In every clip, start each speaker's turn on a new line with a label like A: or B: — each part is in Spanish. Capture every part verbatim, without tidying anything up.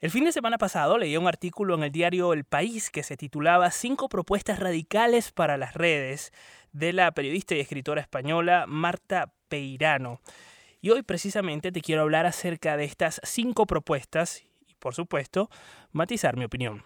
A: El fin de semana pasado leí un artículo en el diario El País que se titulaba Cinco propuestas radicales para las redes, de la periodista y escritora española Marta Peirano. Y hoy precisamente te quiero hablar acerca de estas cinco propuestas y, por supuesto, matizar mi opinión.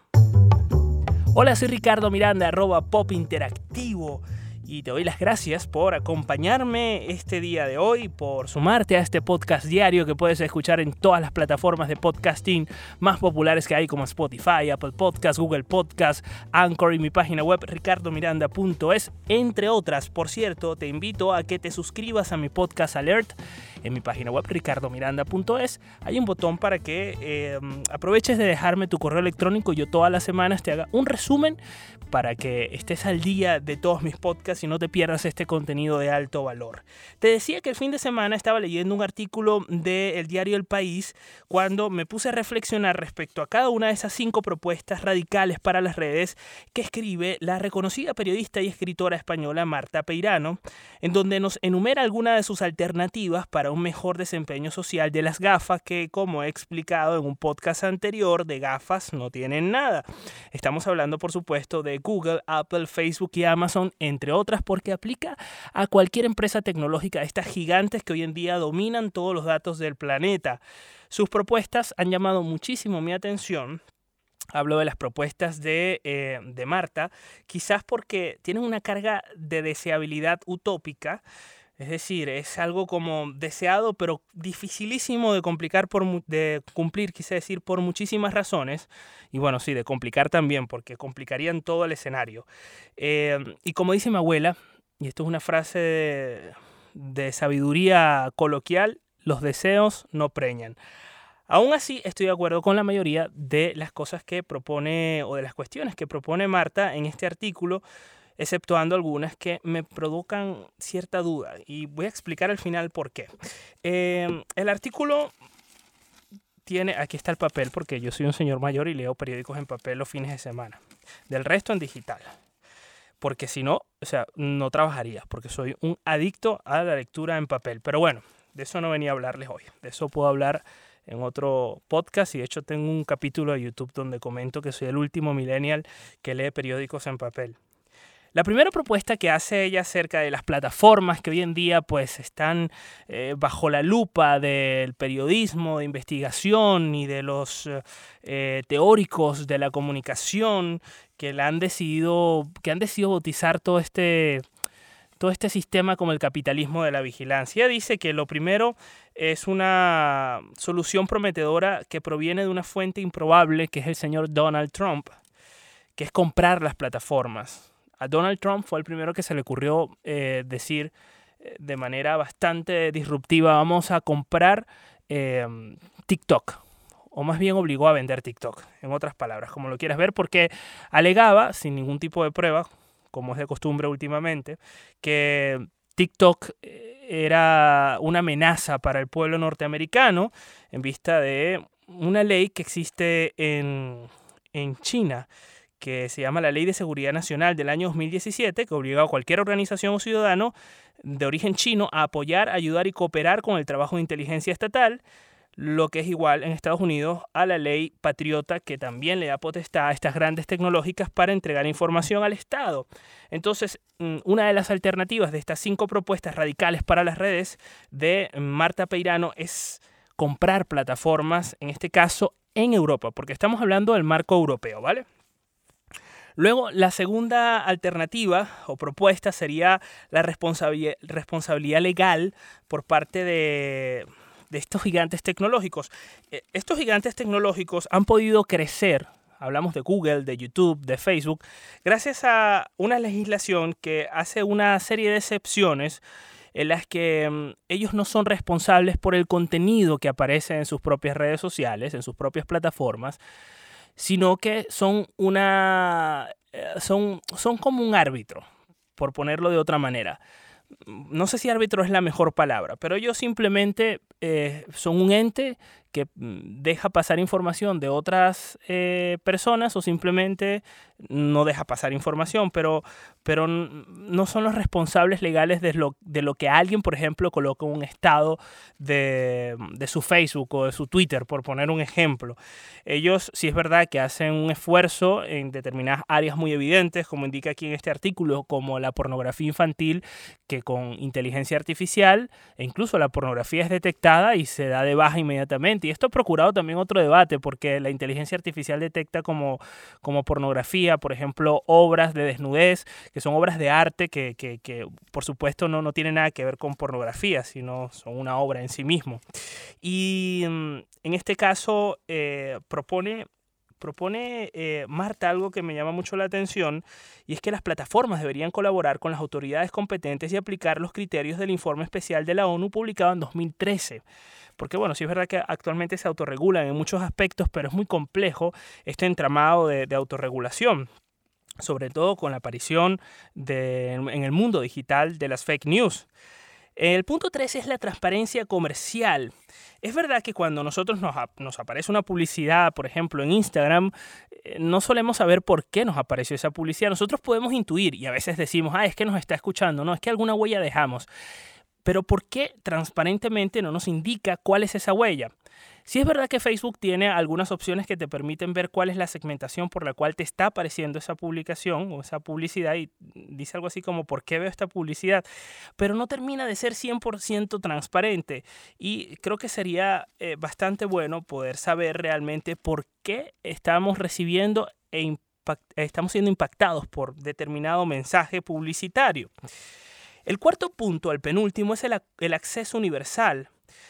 A: Hola, soy Ricardo Miranda, arroba Pop Interactivo. Y te doy las gracias por acompañarme este día de hoy, por sumarte a este podcast diario que puedes escuchar en todas las plataformas de podcasting más populares que hay, como Spotify, Apple Podcasts, Google Podcasts, Anchor y mi página web ricardo miranda punto es, entre otras. Por cierto, te invito a que te suscribas a mi podcast Alert en mi página web ricardo miranda punto es. Hay un botón para que eh, aproveches de dejarme tu correo electrónico y yo todas las semanas te haga un resumen para que estés al día de todos mis podcasts y no te pierdas este contenido de alto valor. Te decía que el fin de semana estaba leyendo un artículo del diario El País cuando me puse a reflexionar respecto a cada una de esas cinco propuestas radicales para las redes que escribe la reconocida periodista y escritora española Marta Peirano, en donde nos enumera algunas de sus alternativas para un mejor desempeño social de las gafas que, como he explicado en un podcast anterior, de gafas no tienen nada. Estamos hablando, por supuesto, de Google, Apple, Facebook y Amazon, entre otras, porque aplica a cualquier empresa tecnológica, estas gigantes que hoy en día dominan todos los datos del planeta. Sus propuestas han llamado muchísimo mi atención. Hablo de las propuestas de, eh, de Marta, quizás porque tienen una carga de deseabilidad utópica. Es decir, es algo como deseado, pero dificilísimo de complicar por de cumplir, quise decir, por muchísimas razones. Y bueno, sí, de complicar también, porque complicarían todo el escenario. Eh, y como dice mi abuela, y esto es una frase de, de sabiduría coloquial, los deseos no preñan. Aún así, estoy de acuerdo con la mayoría de las cosas que propone, o de las cuestiones que propone Marta en este artículo, exceptuando algunas que me provocan cierta duda. Y voy a explicar al final por qué. Eh, el artículo tiene... Aquí está el papel, porque yo soy un señor mayor y leo periódicos en papel los fines de semana. Del resto en digital. Porque si no, o sea, no trabajaría, porque soy un adicto a la lectura en papel. Pero bueno, de eso no venía a hablarles hoy. De eso puedo hablar en otro podcast, y de hecho tengo un capítulo de YouTube donde comento que soy el último millennial que lee periódicos en papel. La primera propuesta que hace ella acerca de las plataformas que hoy en día pues están eh, bajo la lupa del periodismo de investigación y de los eh, teóricos de la comunicación que la han decidido que han decidido bautizar todo este todo este sistema como el capitalismo de la vigilancia. Dice que lo primero es una solución prometedora que proviene de una fuente improbable, que es el señor Donald Trump, que es comprar las plataformas. A Donald Trump fue el primero que se le ocurrió eh, decir eh, de manera bastante disruptiva, vamos a comprar eh, TikTok, o más bien obligó a vender TikTok, en otras palabras, como lo quieras ver, porque alegaba, sin ningún tipo de prueba, como es de costumbre últimamente, que TikTok era una amenaza para el pueblo norteamericano en vista de una ley que existe en, en China, que se llama la Ley de Seguridad Nacional del año dos mil diecisiete, que obliga a cualquier organización o ciudadano de origen chino a apoyar, ayudar y cooperar con el trabajo de inteligencia estatal, lo que es igual en Estados Unidos a la ley patriota, que también le da potestad a estas grandes tecnológicas para entregar información al Estado. Entonces, una de las alternativas de estas cinco propuestas radicales para las redes de Marta Peirano es comprar plataformas, en este caso en Europa, porque estamos hablando del marco europeo, ¿vale? Luego, la segunda alternativa o propuesta sería la responsabilidad, responsabilidad legal por parte de, de estos gigantes tecnológicos. Estos gigantes tecnológicos han podido crecer, hablamos de Google, de YouTube, de Facebook, gracias a una legislación que hace una serie de excepciones en las que um, ellos no son responsables por el contenido que aparece en sus propias redes sociales, en sus propias plataformas, sino que son una son, son como un árbitro, por ponerlo de otra manera. No sé si árbitro es la mejor palabra, pero ellos simplemente eh, son un ente que mm, deja pasar información de otras eh, personas o simplemente no deja pasar información, pero, pero n- no son los responsables legales de lo, de lo que alguien, por ejemplo, coloca en un estado de, de su Facebook o de su Twitter, por poner un ejemplo. Ellos, sí es verdad que hacen un esfuerzo en determinadas áreas muy evidentes, como indica aquí en este artículo, como la pornografía infantil, que con inteligencia artificial e incluso la pornografía es detectada y se da de baja inmediatamente. Y esto ha procurado también otro debate, porque la inteligencia artificial detecta como, como pornografía, por ejemplo, obras de desnudez, que son obras de arte que, que, que por supuesto no, no tienen nada que ver con pornografía, sino son una obra en sí mismo. Y mm, en este caso eh, propone propone eh, Marta algo que me llama mucho la atención, y es que las plataformas deberían colaborar con las autoridades competentes y aplicar los criterios del informe especial de la ONU publicado en dos mil trece. Porque bueno, sí es verdad que actualmente se autorregulan en muchos aspectos, pero es muy complejo este entramado de, de autorregulación, sobre todo con la aparición de, en el mundo digital de las fake news. El punto tres es la transparencia comercial. Es verdad que cuando nosotros nos, nos aparece una publicidad, por ejemplo, en Instagram, eh, no solemos saber por qué nos apareció esa publicidad. Nosotros podemos intuir y a veces decimos, ah, es que nos está escuchando, no, es que alguna huella dejamos. Pero ¿por qué transparentemente no nos indica cuál es esa huella? Sí es verdad que Facebook tiene algunas opciones que te permiten ver cuál es la segmentación por la cual te está apareciendo esa publicación o esa publicidad, y dice algo así como ¿por qué veo esta publicidad? Pero no termina de ser cien por ciento transparente, y creo que sería eh, bastante bueno poder saber realmente por qué estamos recibiendo e impact- estamos siendo impactados por determinado mensaje publicitario. El cuarto punto, el penúltimo, es el, ac- el acceso universal.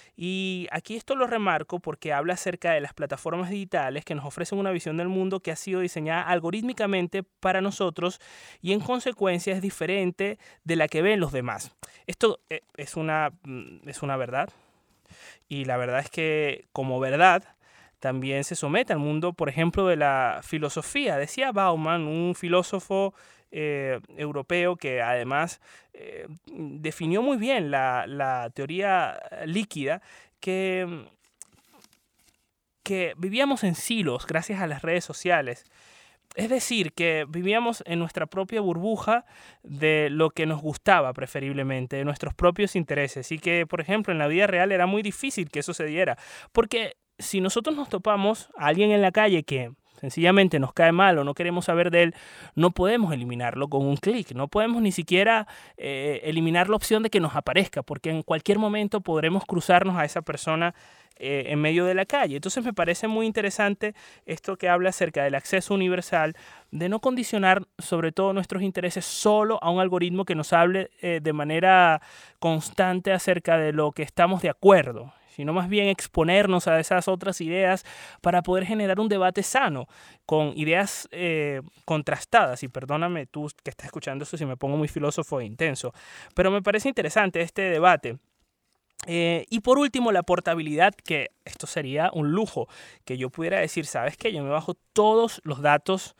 A: Y aquí esto lo remarco porque habla acerca de las plataformas digitales que nos ofrecen una visión del mundo que ha sido diseñada algorítmicamente para nosotros y en consecuencia es diferente de la que ven los demás. Esto eh, es una, mm, es una verdad, y la verdad es que como verdad también se somete al mundo, por ejemplo, de la filosofía. Decía Bauman, un filósofo eh, europeo que además eh, definió muy bien la, la teoría líquida, que, que vivíamos en silos gracias a las redes sociales. Es decir, que vivíamos en nuestra propia burbuja de lo que nos gustaba preferiblemente, de nuestros propios intereses. Y que, por ejemplo, en la vida real era muy difícil que eso se diera. Porque si nosotros nos topamos a alguien en la calle que sencillamente nos cae mal o no queremos saber de él, no podemos eliminarlo con un clic. No podemos ni siquiera eh, eliminar la opción de que nos aparezca, porque en cualquier momento podremos cruzarnos a esa persona eh, en medio de la calle. Entonces me parece muy interesante esto que habla acerca del acceso universal, de no condicionar sobre todo nuestros intereses solo a un algoritmo que nos hable eh, de manera constante acerca de lo que estamos de acuerdo, sino más bien exponernos a esas otras ideas para poder generar un debate sano, con ideas eh, contrastadas. Y perdóname tú que estás escuchando esto si me pongo muy filósofo e intenso, pero me parece interesante este debate. Eh, y por último, la portabilidad, que esto sería un lujo, que yo pudiera decir, ¿sabes qué? Yo me bajo todos los datos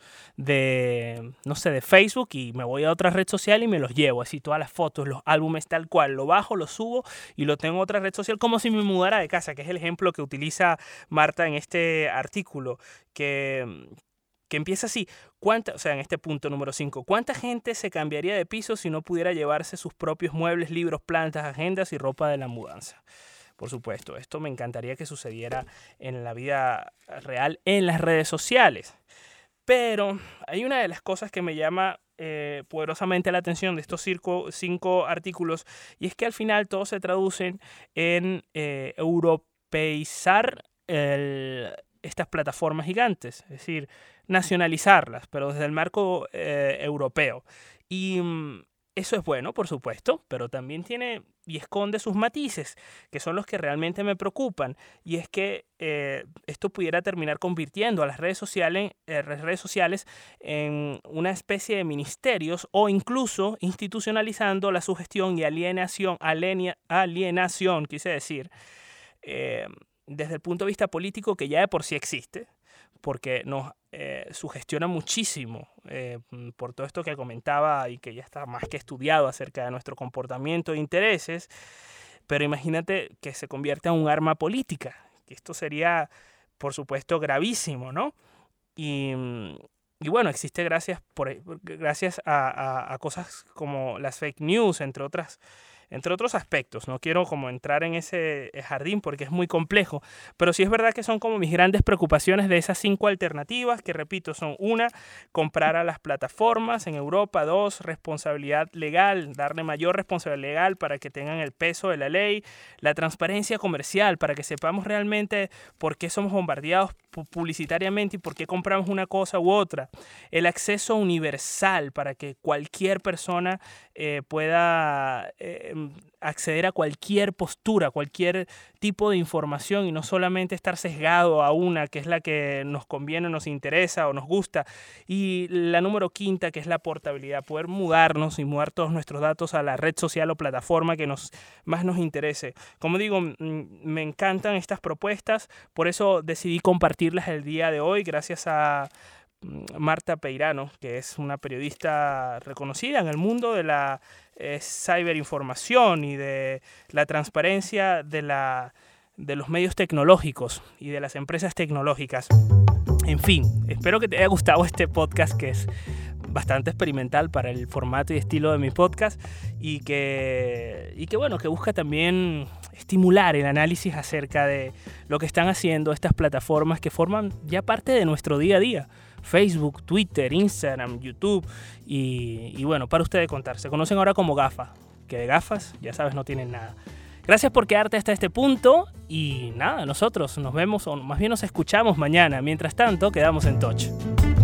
A: de, no sé, de Facebook y me voy a otra red social y me los llevo, así todas las fotos, los álbumes tal cual, lo bajo, lo subo y lo tengo en otra red social como si me mudara de casa, que es el ejemplo que utiliza Marta en este artículo, que que empieza así. ¿Cuánta, o sea, en este punto número cinco, ¿cuánta gente se cambiaría de piso si no pudiera llevarse sus propios muebles, libros, plantas, agendas y ropa de la mudanza? Por supuesto, esto me encantaría que sucediera en la vida real, en las redes sociales. Pero hay una de las cosas que me llama eh, poderosamente la atención de estos cinco, cinco artículos, y es que al final todos se traducen en eh, europeizar el, estas plataformas gigantes, es decir, nacionalizarlas, pero desde el marco eh, europeo. Y mm, eso es bueno, por supuesto, pero también tiene y esconde sus matices, que son los que realmente me preocupan. Y es que eh, esto pudiera terminar convirtiendo a las redes sociales, eh, redes sociales en una especie de ministerios, o incluso institucionalizando la sugestión y alienación, aliena, alienación, quise decir, eh, desde el punto de vista político, que ya de por sí existe, porque nos eh, sugestiona muchísimo eh, por todo esto que comentaba y que ya está más que estudiado acerca de nuestro comportamiento e intereses. Pero imagínate que se convierta en un arma política, que esto sería, por supuesto, gravísimo, ¿no? Y, y bueno, existe gracias, por, gracias a, a, a cosas como las fake news, entre otras entre otros aspectos. No quiero como entrar en ese jardín porque es muy complejo, pero sí es verdad que son como mis grandes preocupaciones de esas cinco alternativas, que repito, son: una, comprar a las plataformas en Europa; dos, responsabilidad legal, darle mayor responsabilidad legal para que tengan el peso de la ley; la transparencia comercial, para que sepamos realmente por qué somos bombardeados publicitariamente y por qué compramos una cosa u otra; el acceso universal, para que cualquier persona eh, pueda eh, acceder a cualquier postura, cualquier tipo de información, y no solamente estar sesgado a una que es la que nos conviene, nos interesa o nos gusta. Y la número quinta, que es la portabilidad, poder mudarnos y mudar todos nuestros datos a la red social o plataforma que nos, más nos interese. Como digo, me encantan estas propuestas, por eso decidí compartirlas el día de hoy, gracias a Marta Peirano, que es una periodista reconocida en el mundo de la eh, ciberinformación y de la transparencia de, la, de los medios tecnológicos y de las empresas tecnológicas. En fin, espero que te haya gustado este podcast, que es bastante experimental para el formato y estilo de mi podcast, y que, y que, bueno, que busca también estimular el análisis acerca de lo que están haciendo estas plataformas que forman ya parte de nuestro día a día. Facebook, Twitter, Instagram, YouTube y, y bueno, para ustedes contar. Se conocen ahora como GAFA, que de gafas, ya sabes, no tienen nada. Gracias por quedarte hasta este punto y nada, nosotros nos vemos, o más bien nos escuchamos mañana. Mientras tanto, quedamos en touch.